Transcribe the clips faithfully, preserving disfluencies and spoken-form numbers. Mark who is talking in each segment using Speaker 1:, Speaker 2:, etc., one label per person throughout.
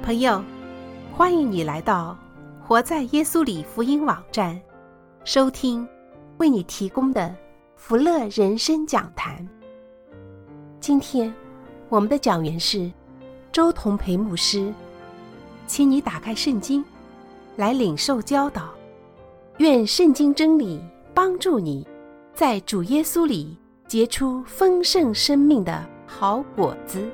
Speaker 1: 朋友，欢迎你来到活在耶稣里福音网站，收听为你提供的福乐人生讲坛。今天我们的讲员是周同培牧师，请你打开圣经来领受教导，愿圣经真理帮助你在主耶稣里结出丰盛生命的好果子。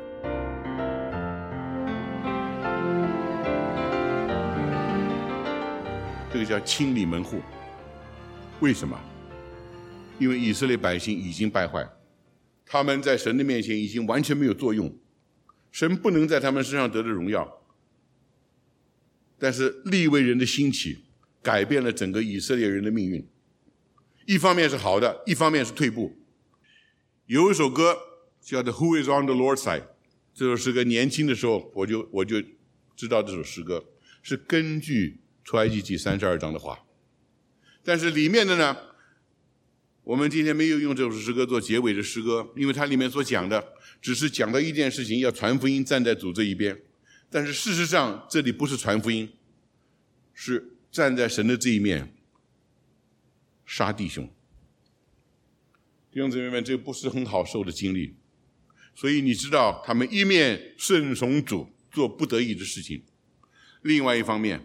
Speaker 2: 这个叫清理门户。为什么？因为以色列百姓已经败坏，他们在神的面前已经完全没有作用，神不能在他们身上得到荣耀。但是利未人的兴起改变了整个以色列人的命运，一方面是好的，一方面是退步。有一首歌叫做 Who is on the Lord's side， 这首诗歌年轻的时候我就我就知道这首诗歌是根据出埃及记三十二章的话，但是里面的呢，我们今天没有用这首诗歌做结尾的诗歌，因为它里面所讲的只是讲到一件事情，要传福音，站在主这一边。但是事实上这里不是传福音，是站在神的这一面杀弟兄。弟兄姊妹们，这不是很好受的经历。所以你知道他们一面顺从主做不得已的事情，另外一方面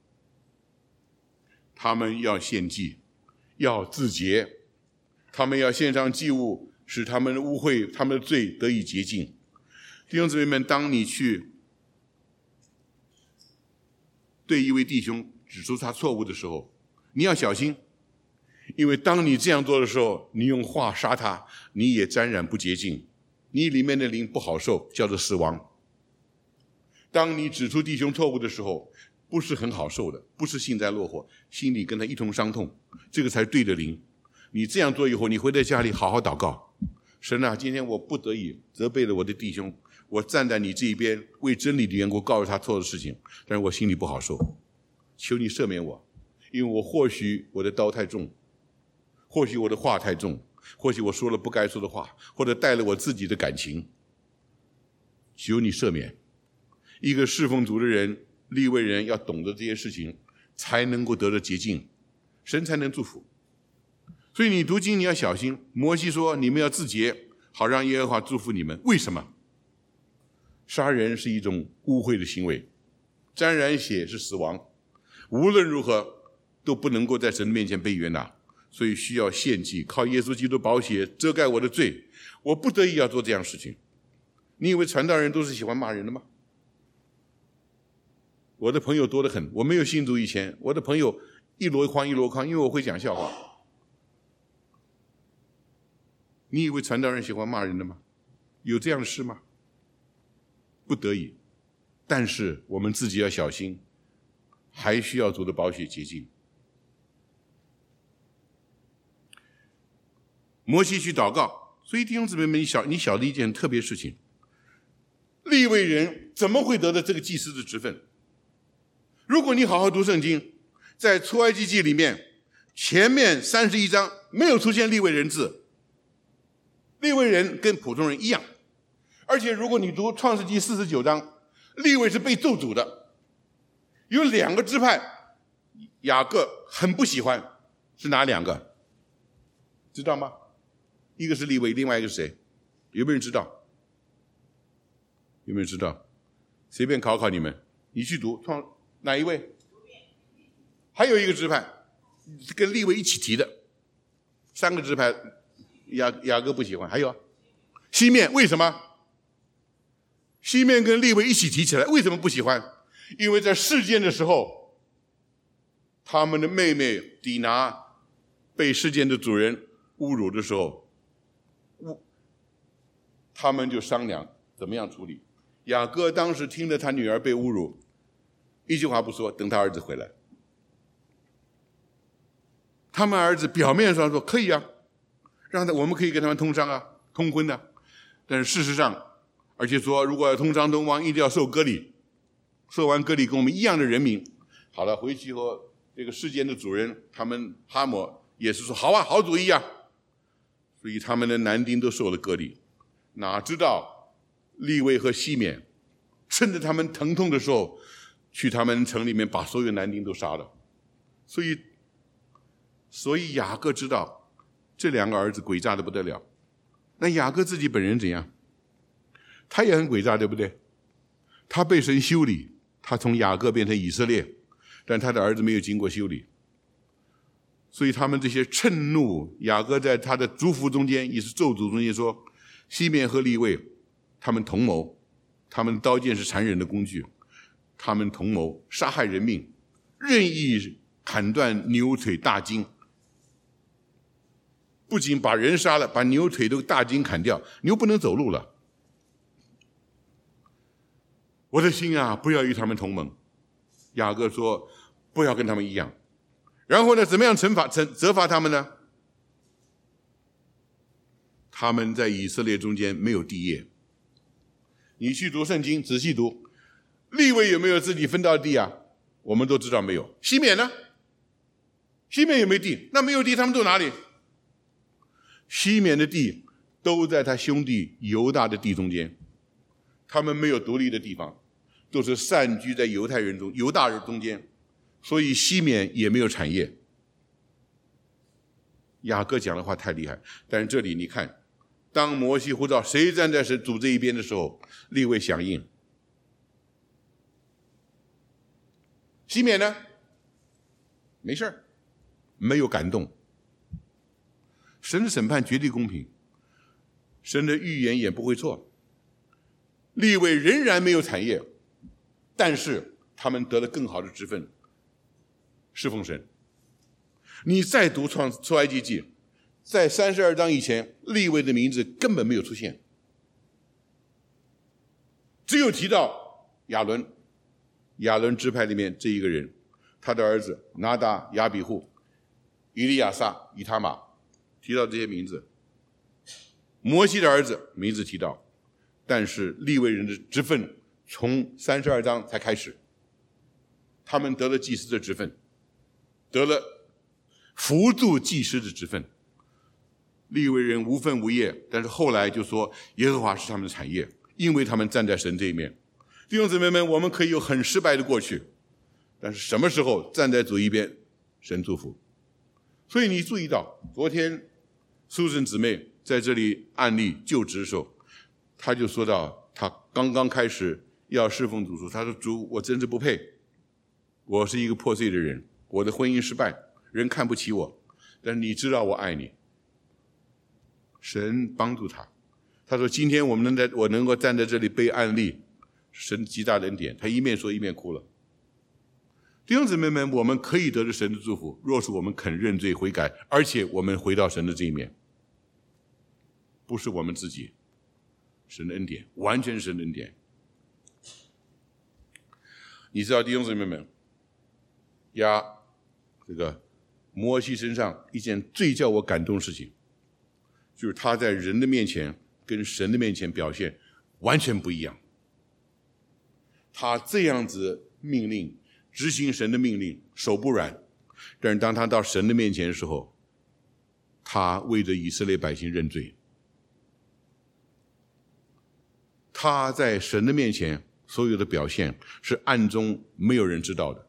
Speaker 2: 他们要献祭，要自洁，他们要献上祭物，使他们的污秽，他们的罪得以洁净。弟兄姊妹们，当你去对一位弟兄指出他错误的时候，你要小心，因为当你这样做的时候，你用话杀他，你也沾染不洁净，你里面的灵不好受，叫做死亡。当你指出弟兄错误的时候，不是很好受的，不是幸灾乐祸，心里跟他一同伤痛，这个才对的灵。你这样做以后，你回到家里好好祷告，神啊，今天我不得已责备了我的弟兄，我站在你这一边，为真理的缘故告诉他错的事情，但是我心里不好受，求你赦免我，因为我或许我的刀太重，或许我的话太重，或许我说了不该说的话，或者带了我自己的感情，求你赦免。一个侍奉主的人，利未人要懂得这些事情，才能够得到洁净，神才能祝福。所以你读经你要小心，摩西说你们要自洁，好让耶和华祝福你们。为什么？杀人是一种污秽的行为，沾染血是死亡，无论如何都不能够在神的面前被悦纳，所以需要献祭，靠耶稣基督宝血遮盖我的罪，我不得已要做这样的事情。你以为传道人都是喜欢骂人的吗？我的朋友多得很，我没有信主以前，我的朋友一箩筐一箩筐，因为我会讲笑话。你以为传道人喜欢骂人的吗？有这样的事吗？不得已，但是我们自己要小心，还需要主的宝血洁净。摩西去祷告，所以弟兄姊妹们，你晓你晓得一件特别事情，利未人怎么会得到这个祭司的职分？如果你好好读圣经，在出埃及记里面前面三十一章没有出现利未人字，利未人跟普通人一样。而且如果你读创世纪四十九章，利未是被咒诅的，有两个支派雅各很不喜欢，是哪两个知道吗？一个是利未，另外一个是谁？有没有人知道？有没有人知道？随便考考你们，你去读创哪一位？还有一个支派跟利未一起提的，三个支派雅雅各不喜欢。还有西面，为什么？西面跟利未一起提起来，为什么不喜欢？因为在事件的时候，他们的妹妹底拿被事件的主人侮辱的时候，他们就商量怎么样处理。雅各当时听着他女儿被侮辱，一句话不说，等他儿子回来。他们儿子表面上说可以啊，让他我们可以跟他们通商啊，通婚啊，但是事实上，而且说如果要通商通王，一定要受割礼，受完割礼跟我们一样的人民。好了，回去以后，这个事件的主人他们哈摩也是说好啊，好主意啊，所以他们的男丁都受了割礼。哪知道利未和西缅趁着他们疼痛的时候，去他们城里面把所有男丁都杀了。所以，所以雅各知道这两个儿子诡诈的不得了。那雅各自己本人怎样？他也很诡诈，对不对？他被神修理，他从雅各变成以色列，但他的儿子没有经过修理。所以他们这些嗔怒，雅各在他的祝福中间，也是咒诅中间说，西缅和利未他们同谋，他们刀剑是残忍的工具，他们同谋杀害人命，任意砍断牛腿大筋，不仅把人杀了，把牛腿都大筋砍掉，牛不能走路了。我的心啊，不要与他们同盟。雅各说，不要跟他们一样。然后呢，怎么样惩罚、惩责罚他们呢？他们在以色列中间没有地业。你去读圣经，仔细读，利未有没有自己分到地啊？我们都知道没有。西缅呢？西缅有没有地？那没有地，他们都哪里？西缅的地都在他兄弟犹大的地中间，他们没有独立的地方，都是散居在犹太人中、犹大人中间。所以西缅也没有产业。雅各讲的话太厉害，但是这里你看，当摩西呼召谁站在神主这一边的时候，利未响应。西缅呢？没事，没有感动。神的审判绝对公平，神的预言也不会错。利未仍然没有产业，但是他们得了更好的职分。侍奉神。你再读创出埃及记，在三十二章以前，利未的名字根本没有出现，只有提到亚伦，亚伦支派里面这一个人，他的儿子拿达、亚比户、以利亚撒、以他玛，提到这些名字。摩西的儿子名字提到，但是利未人的职分从三十二章才开始，他们得了祭司的职分，得了辅助祭司的职分。利未人无分无业，但是后来就说耶和华是他们的产业，因为他们站在神这一面。弟兄姊妹们，我们可以有很失败的过去，但是什么时候站在主一边，神祝福。所以你注意到昨天苏珊姊妹在这里案例就职的时候，她就说到她刚刚开始要侍奉主，她说主，我真是不配，我是一个破碎的人，我的婚姻失败，人看不起我，但是你知道我爱你。神帮助他，他说今天我们能在我能够站在这里背案例，神极大的恩典。他一面说一面哭了。弟兄姊妹们，我们可以得着神的祝福，若是我们肯认罪悔改，而且我们回到神的这一面，不是我们自己，神的恩典，完全是神的恩典。你知道弟兄姊妹们，压这个摩西身上一件最叫我感动的事情，就是他在人的面前跟神的面前表现完全不一样。他这样子命令，执行神的命令，手不软，但是当他到神的面前的时候，他为着以色列百姓认罪。他在神的面前所有的表现是暗中没有人知道的。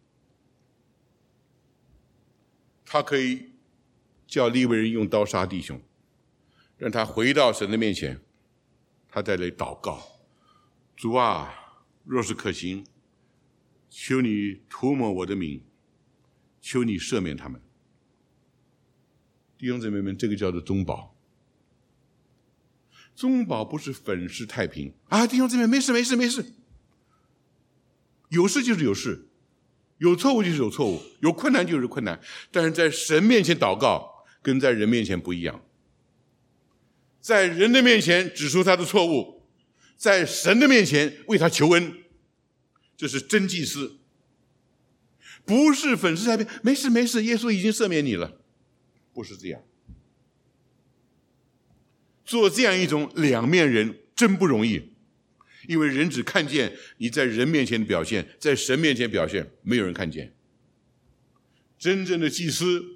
Speaker 2: 他可以叫利未人用刀杀弟兄，让他回到神的面前，他在那里祷告，主啊，若是可行，求你涂抹我的名，求你赦免他们。弟兄姊妹们，这个叫做中保。中保不是粉饰太平啊，弟兄姊妹，没事没事没事，有事就是有事，有错误就是有错误，有困难就是困难，但是在神面前祷告跟在人面前不一样。在人的面前指出他的错误，在神的面前为他求恩，这是真祭司，不是粉饰太平，没事没事，耶稣已经赦免你了，不是这样。做这样一种两面人真不容易，因为人只看见你在人面前的表现，在神面前表现没有人看见。真正的祭司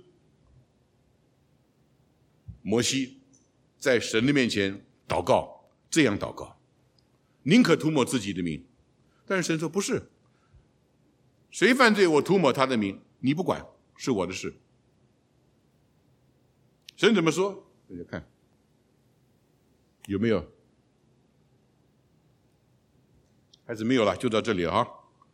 Speaker 2: 摩西在神的面前祷告，这样祷告， 宁可涂抹自己的名。但是神说不是，谁犯罪我涂抹他的名，你不管，是我的事。神怎么说？大家看有没有？还是没有了，就到这里了哈。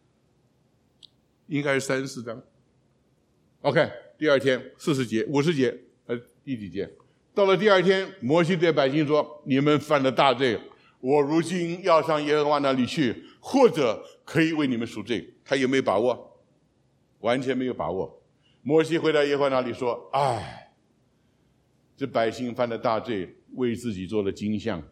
Speaker 2: 应该是三十四章。OK， 第二天四十节、五十节，呃，第几节？到了第二天，摩西对百姓说：“你们犯了大罪，我如今要上耶和华那里去，或者可以为你们赎罪。”他有没有把握？完全没有把握。摩西回到耶和华那里说：“唉，这百姓犯了大罪，为自己做了金像。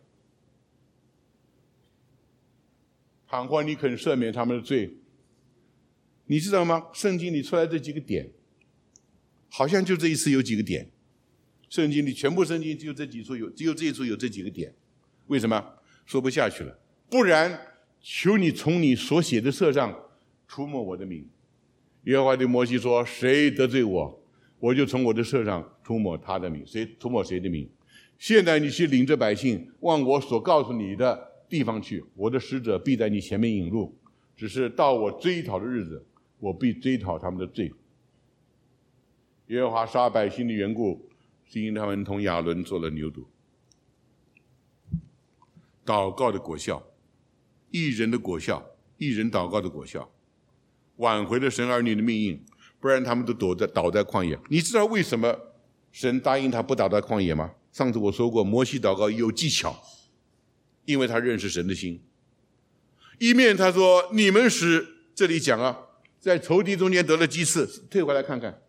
Speaker 2: 倘或你肯赦免他们的罪，你知道吗？圣经里出来这几个点，好像就这一次有几个点。圣经里全部圣经只有这几处有，只有这一处有这几个点。为什么？说不下去了。不然，求你从你所写的册上涂抹我的名。耶和华对摩西说：谁得罪我，我就从我的册上涂抹他的名。谁涂抹谁的名？现在你去领着百姓往我所告诉你的地方去，我的使者必在你前面引路。只是到我追讨的日子，我必追讨他们的罪。耶和华杀百姓的缘故，是因他们同亚伦做了牛犊。祷告的果效，义人的果效，义人祷告的果效，挽回了神儿女的命运，不然他们都躲在倒在旷野。你知道为什么神答应他不倒在旷野吗？上次我说过，摩西祷告有技巧，因为他认识神的心。一面他说你们使，这里讲啊，在仇敌中间得了鸡翅，退回来看看。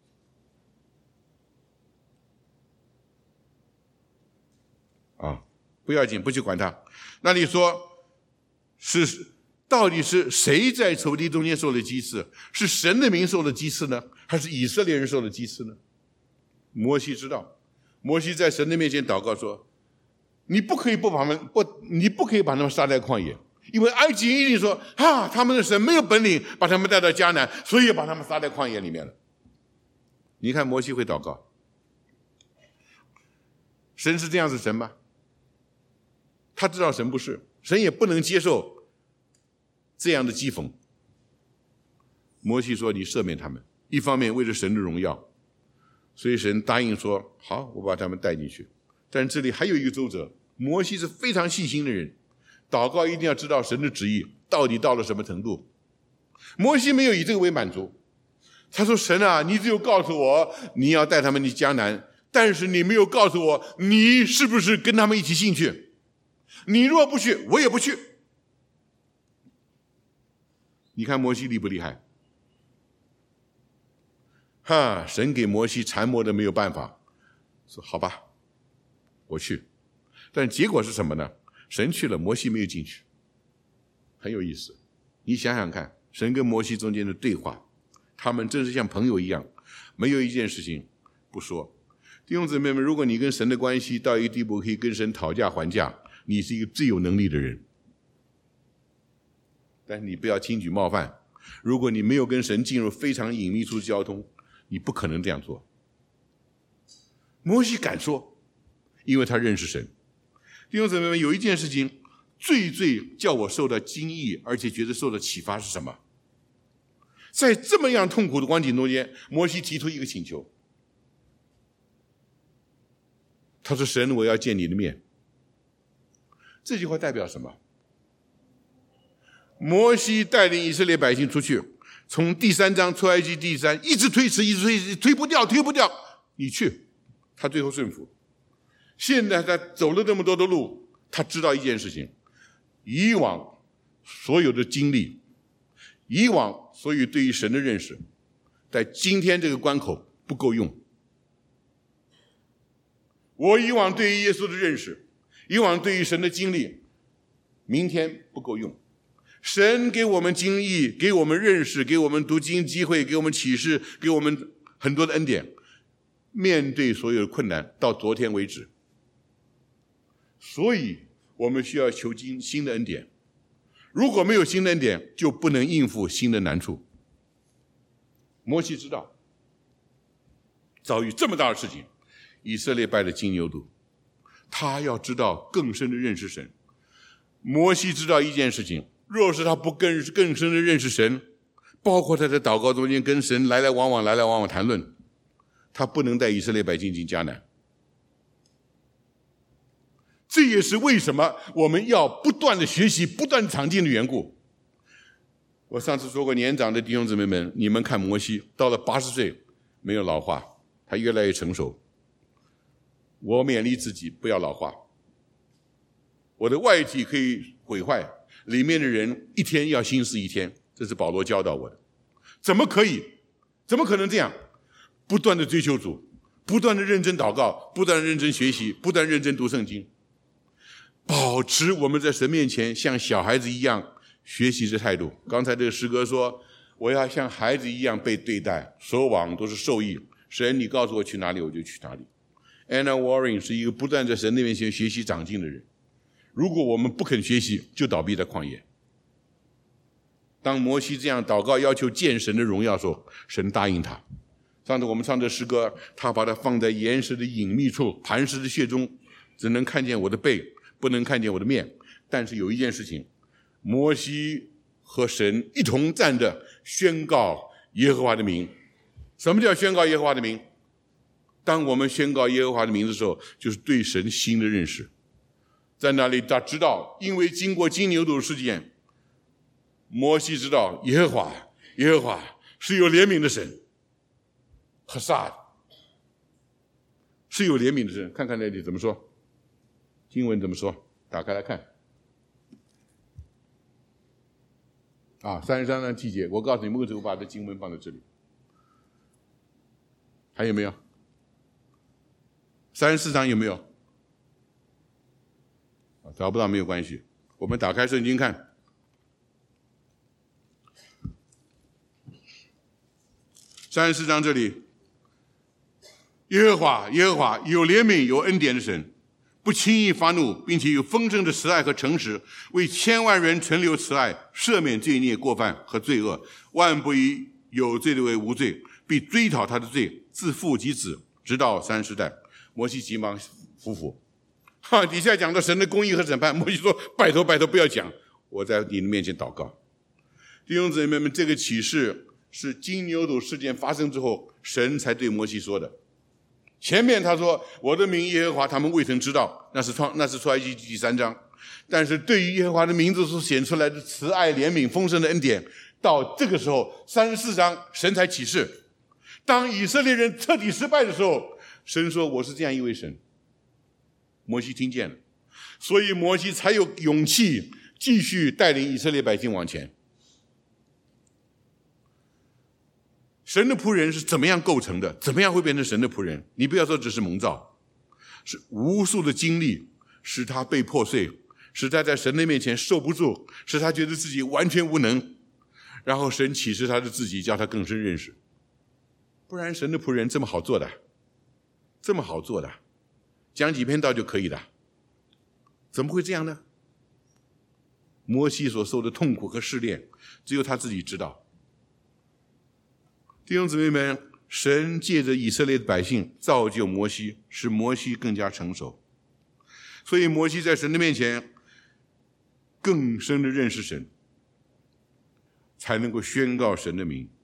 Speaker 2: 啊，不要紧，不去管他。那你说是到底是谁在仇敌中间受了鸡翅？是神的名受了鸡翅呢，还是以色列人受了鸡翅呢？摩西知道，摩西在神的面前祷告说：你不可以不把他们不，你不可以把他们杀在旷野，因为埃及人一定说啊，他们的神没有本领把他们带到迦南，所以把他们杀在旷野里面了。你看摩西会祷告，神是这样子神吗？他知道神不是，神也不能接受这样的讥讽。摩西说：你赦免他们，一方面为了神的荣耀，所以神答应说：好，我把他们带进去。但这里还有一个周折，摩西是非常细心的人，祷告一定要知道神的旨意到底到了什么程度。摩西没有以这个为满足，他说：神啊，你只有告诉我你要带他们去迦南，但是你没有告诉我你是不是跟他们一起进去。你若不去，我也不去。你看摩西厉不厉害？哈，神给摩西缠磨的没有办法，说好吧，我去。但结果是什么呢？神去了，摩西没有进去。很有意思，你想想看，神跟摩西中间的对话，他们真是像朋友一样，没有一件事情不说。弟兄姊妹们，如果你跟神的关系到一个地步可以跟神讨价还价，你是一个最有能力的人。但是你不要轻举冒犯，如果你没有跟神进入非常隐秘处的交通，你不可能这样做。摩西敢说，因为他认识神。弟兄姊妹们，有一件事情最最叫我受到惊异，而且觉得受到启发是什么？在这么样痛苦的光景中间，摩西提出一个请求，他说：神，我要见你的面。这句话代表什么？摩西带领以色列百姓出去，从第三章出埃及第三，一直推迟，一直推迟，推不掉，推不掉。你去，他最后顺服。现在他走了这么多的路，他知道一件事情：以往所有的经历，以往所有对于神的认识，在今天这个关口不够用。我以往对于耶稣的认识，以往对于神的经历，明天不够用。神给我们经历，给我们认识，给我们读经机会，给我们启示，给我们很多的恩典。面对所有的困难，到昨天为止，所以我们需要求经新的恩典。如果没有新的恩典，就不能应付新的难处。摩西知道，遭遇这么大的事情，以色列拜了金牛犊，他要知道更深的认识神。 摩西知道一件事情，若是他不更更深的认识神，包括他在祷告中间跟神来来往往来来往往谈论，他不能带以色列百姓进迦南。这也是为什么我们要不断的学习，不断长进的缘故。我上次说过，年长的弟兄姊妹们，你们看摩西到了八十岁没有老化，他越来越成熟。我勉励自己不要老化，我的外体可以毁坏，里面的人一天要心思一天，这是保罗教导我的。怎么可以？怎么可能这样？不断的追求主，不断的认真祷告，不断的认真学习，不断认真读圣经，保持我们在神面前像小孩子一样学习的态度。刚才这个诗歌说，我要像孩子一样被对待，所往都是受益。神，你告诉我去哪里，我就去哪里。Anna Warren 是一个不断在神那面前学习长进的人。如果我们不肯学习，就倒闭在旷野。当摩西这样祷告要求见神的荣耀的时候，神答应他。上次我们唱这诗歌，他把它放在岩石的隐秘处，磐石的穴中，只能看见我的背，不能看见我的面。但是有一件事情，摩西和神一同站着宣告耶和华的名。什么叫宣告耶和华的名？当我们宣告耶和华的名的时候，就是对神新的认识。在那里他知道，因为经过金牛犊事件，摩西知道耶和华耶和华是有怜悯的神，和撒是有怜悯的神。看看那里怎么说，经文怎么说，打开来看啊，三十三章七节。我告诉你们为什么把这经文放在这里。还有没有？三十四章有没有？找不到没有关系，我们打开圣经看。三十四章这里，耶和华耶和华有怜悯有恩典的神，不轻易发怒，并且有丰盛的慈爱和诚实，为千万人存留慈爱，赦免罪孽过犯和罪恶，万不以有罪的为无罪，必追讨他的罪，自父及子，直到三十代。摩西急忙匍匐。哈，底下讲到神的公义和审判，摩西说：“拜托拜托，不要讲，我在你的面前祷告。”弟兄姊妹们，这个启示是金牛犊事件发生之后，神才对摩西说的。前面他说：“我的名耶和华，他们未曾知道。”那是创，那是出埃及记第三章。但是对于耶和华的名字所显出来的慈爱、怜悯、丰盛的恩典，到这个时候，三十四章神才启示。当以色列人彻底失败的时候，神说：“我是这样一位神。”摩西听见了，所以摩西才有勇气继续带领以色列百姓往前。神的仆人是怎么样构成的？怎么样会变成神的仆人？你不要说只是蒙召，是无数的经历使他被破碎，使他在神的面前受不住，使他觉得自己完全无能，然后神启示他的自己，叫他更深认识。不然神的仆人这么好做的，这么好做的，讲几篇道就可以的，怎么会这样呢？摩西所受的痛苦和试炼，只有他自己知道。弟兄姊妹们，神借着以色列的百姓造就摩西，使摩西更加成熟。所以摩西在神的面前更深的认识神，才能够宣告神的名。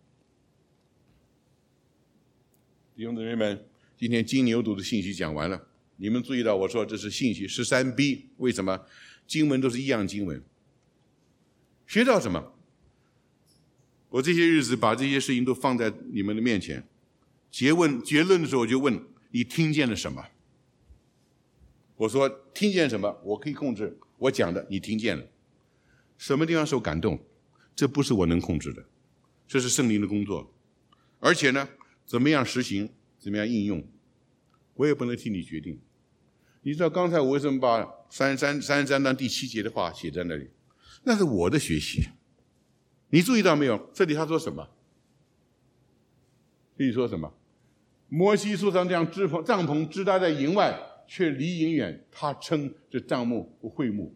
Speaker 2: 弟兄姊妹们，今天金牛犊的信息讲完了，你们注意到我说这是信息 十三 B， 为什么？经文都是一样经文。学到什么？我这些日子把这些事情都放在你们的面前，结问结论的时候我就问你听见了什么？我说听见什么我可以控制，我讲的你听见了。什么地方受感动？这不是我能控制的，这是圣灵的工作。而且呢，怎么样实行，怎么样应用，我也不能替你决定。你知道刚才我为什么把三十三三十三章第七节的话写在那里？那是我的学习。你注意到没有？这里他说什么？这里说什么？摩西树上这样支棚帐篷支搭在营外，却离营远，他称这帐幕为会幕。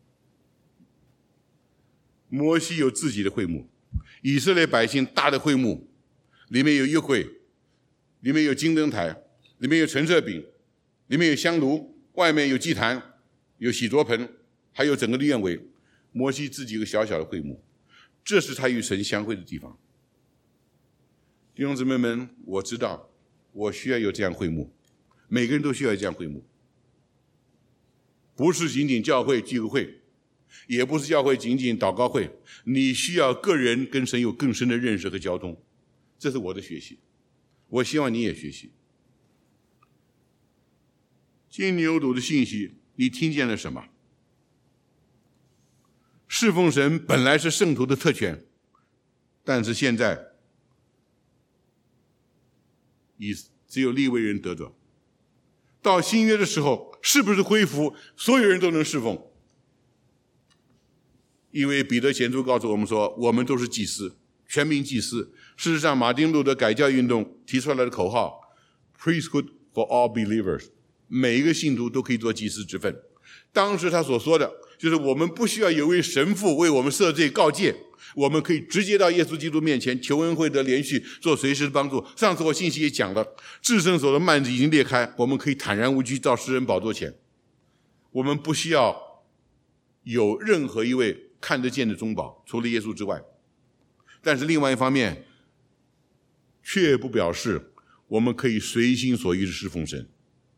Speaker 2: 摩西有自己的会幕，以色列百姓大的会幕，里面有约柜，里面有金灯台，里面有陈设饼，里面有香炉，外面有祭坛，有洗濯盆，还还有整个的院围，摩西自己一个小小的会幕，这是他与神相会的地方。弟兄姊妹们，我知道我需要有这样会幕，每个人都需要这样会幕，不是仅仅教会聚个会，也不是教会仅仅祷告会，你需要个人跟神有更深的认识和交通，这是我的学习，我希望你也学习。金牛犊的信息，你听见了什么？侍奉神本来是圣徒的特权，但是现在以只有利未人得着。到新约的时候，是不是恢复所有人都能侍奉？因为彼得前书告诉我们说，我们都是祭司，全民祭司。事实上，马丁路德改教运动提出来的口号 Priesthood for all believers， 每一个信徒都可以做祭司之分。当时他所说的就是我们不需要有位神父为我们赦罪告诫，我们可以直接到耶稣基督面前求恩惠得连续，做随时的帮助。上次我信息也讲了，至圣所的幔子已经裂开，我们可以坦然无惧到施恩宝座前。我们不需要有任何一位看得见的中保，除了耶稣之外。但是另外一方面，却不表示我们可以随心所欲的侍奉神，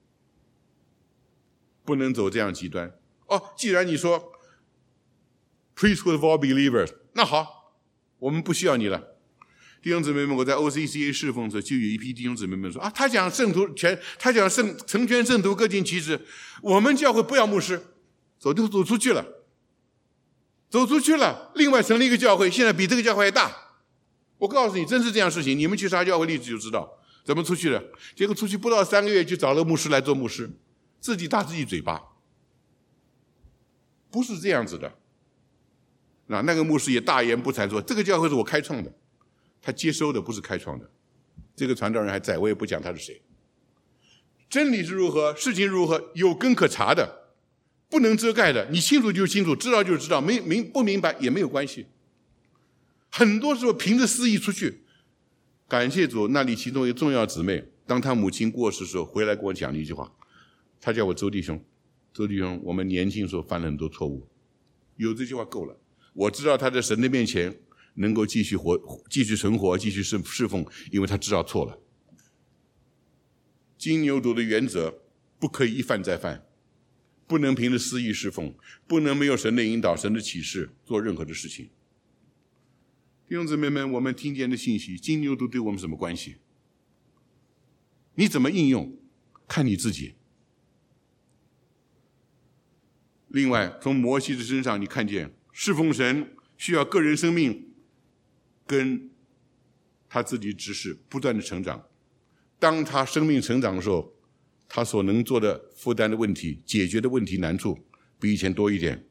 Speaker 2: 不能走这样极端。哦，既然你说 Priesthood of all believers， 那好，我们不需要你了。弟兄姊妹们，我在 O C C A 侍奉时，就有一批弟兄姊妹们说啊，他讲圣徒全，他讲圣成全圣徒各尽其职，我们教会不要牧师，走就走出去了，走出去了，另外成立一个教会，现在比这个教会还大。我告诉你，真是这样的事情，你们去查教会历史就知道怎么出去了。结果出去不到三个月，就找了牧师来做牧师，自己打自己嘴巴。不是这样子的。那那个牧师也大言不惭说，这个教会是我开创的，他接收的，不是开创的。这个传道人还在，我也不讲他是谁。真理是如何，事情如何，有根可查的，不能遮盖的，你清楚就清楚，知道就知道，没明不明白也没有关系。很多时候凭着私意出去。感谢主，那里其中一个重要姊妹，当她母亲过世的时候，回来跟我讲了一句话，她叫我周弟兄，周弟兄，我们年轻时候犯了很多错误，有这句话够了。我知道她在神的面前能够继续活，继续存活，继续侍奉，因为她知道错了。金牛犊的原则，不可以一犯再犯，不能凭着私意侍奉，不能没有神的引导、神的启示做任何的事情。弟兄姊妹们，我们听见的信息，金牛犊对我们什么关系？你怎么应用，看你自己。另外，从摩西的身上，你看见侍奉神需要个人生命跟他自己知识不断的成长。当他生命成长的时候，他所能做的负担的问题、解决的问题难处比以前多一点。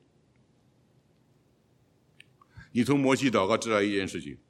Speaker 2: 你从摩西祷告知道一件事情，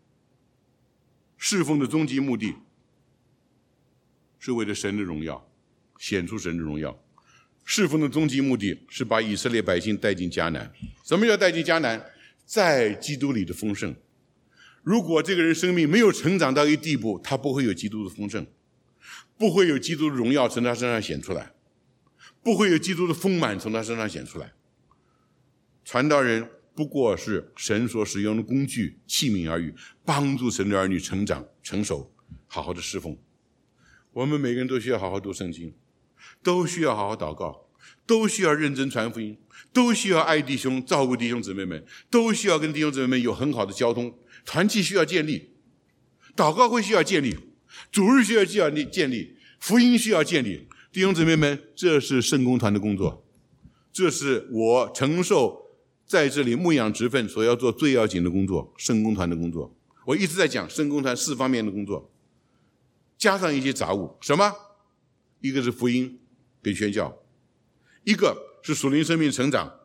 Speaker 2: 侍奉的终极目的是为了神的荣耀，显出神的荣耀。侍奉的终极目的是把以色列百姓带进迦南。什么叫带进迦南？在基督里的丰盛。如果这个人生命没有成长到一个地步，他不会有基督的丰盛，不会有基督的荣耀从他身上显出来，不会有基督的丰满从他身上显出来。传道人不过是神所使用的工具器皿而已，帮助神的儿女成长成熟，好好的侍奉。我们每个人都需要好好读圣经，都需要好好祷告，都需要认真传福音，都需要爱弟兄，照顾弟兄姊妹们，都需要跟弟兄姊妹们有很好的交通。团契需要建立，祷告会需要建立，主日需要建立，福音需要建立。弟兄姊妹们，这是圣工团的工作，这是我承受在这里牧养职分所要做最要紧的工作，圣工团的工作。我一直在讲圣工团四方面的工作，加上一些杂物。什么？一个是福音跟宣教，一个是属灵生命成长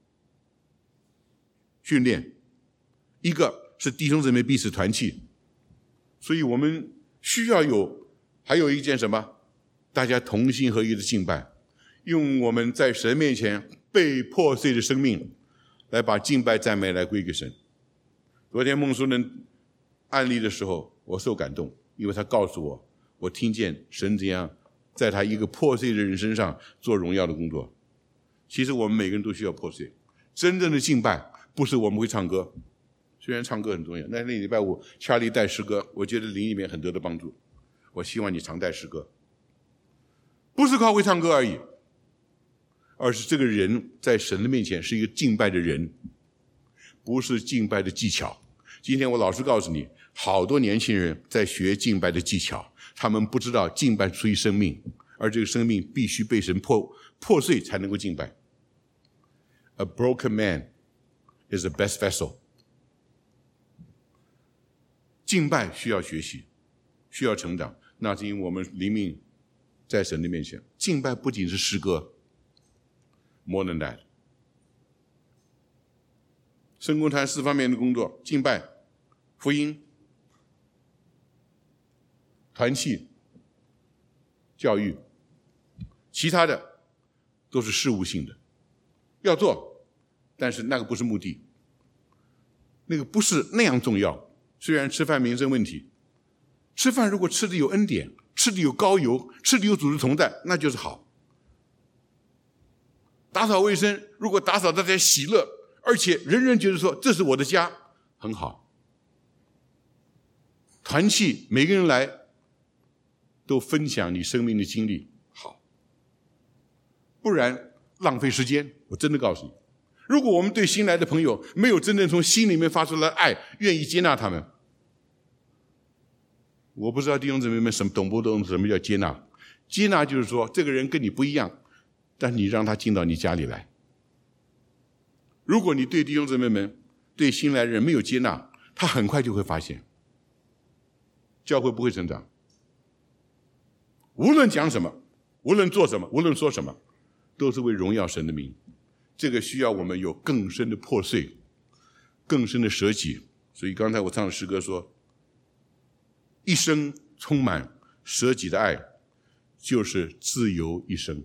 Speaker 2: 训练，一个是弟兄姊妹彼此团契。所以我们需要有，还有一件什么？大家同心合一的敬拜，用我们在神面前被破碎的生命来把敬拜赞美来归给神。昨天孟书人案例的时候，我受感动，因为他告诉我，我听见神怎样在他一个破碎的人身上做荣耀的工作。 其实我们每个人都需要破碎。真正的敬拜不是我们会唱歌，虽然唱歌很重要，但是那礼拜五查理带诗歌，我觉得灵里面很多的帮助。我希望你常带诗歌，不是靠会唱歌而已，而是这个人在神的面前是一个敬拜的人，不是敬拜的技巧。今天我老实告诉你，好多年轻人在学敬拜的技巧，他们不知道敬拜出于生命，而这个生命必须被神破破碎才能够敬拜。A broken man is the best vessel。 敬拜需要学习，需要成长，那是因为我们灵命在神的面前。敬拜不仅是诗歌 ，more than that。圣工团四方面的工作：敬拜、福音、团契、教育，其他的都是事务性的，要做，但是那个不是目的，那个不是那样重要。虽然吃饭民生问题，吃饭如果吃的有恩典，吃的有膏油，吃的有主的同在，那就是好。打扫卫生，如果打扫大家喜乐，而且人人觉得说这是我的家，很好。团契，每个人来都分享你生命的经历，好。不然浪费时间，我真的告诉你，如果我们对新来的朋友没有真正从心里面发出来的爱，愿意接纳他们，我不知道弟兄姊妹们什么懂不懂什么叫接纳。接纳就是说这个人跟你不一样，但你让他进到你家里来。如果你对弟兄姊妹们对新来的人没有接纳，他很快就会发现教会不会成长。无论讲什么，无论做什么，无论说什么，都是为荣耀神的名。这个需要我们有更深的破碎，更深的舍己。所以刚才我唱的诗歌说，一生充满舍己的爱，就是自由一生。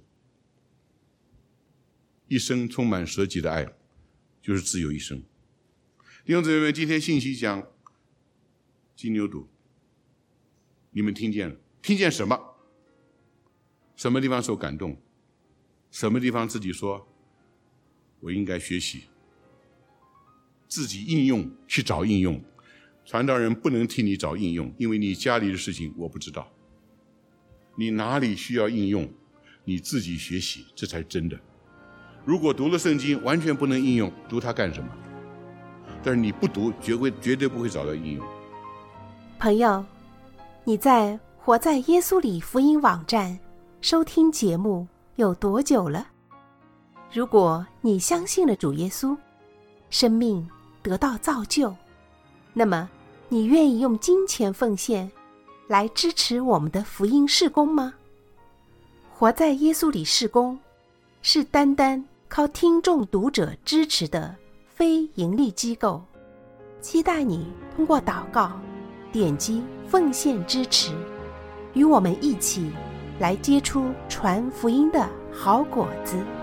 Speaker 2: 一生充满舍己的爱，就是自由一生。弟兄姊妹们，今天信息讲金牛犊，你们听见了？听见什么？什么地方受感动？什么地方自己说我应该学习，自己应用，去找应用。传道人不能替你找应用，因为你家里的事情我不知道，你哪里需要应用，你自己学习，这才真的。如果读了圣经完全不能应用，读它干什么？但是你不读，绝会绝对不会找到应用。
Speaker 1: 朋友，你在活在耶稣里福音网站收听节目有多久了？如果你相信了主耶稣，生命得到造就，那么你愿意用金钱奉献来支持我们的福音事工吗？活在耶稣里事工是单单靠听众读者支持的非盈利机构，期待你通过祷告点击奉献支持，与我们一起来结出传福音的好果子。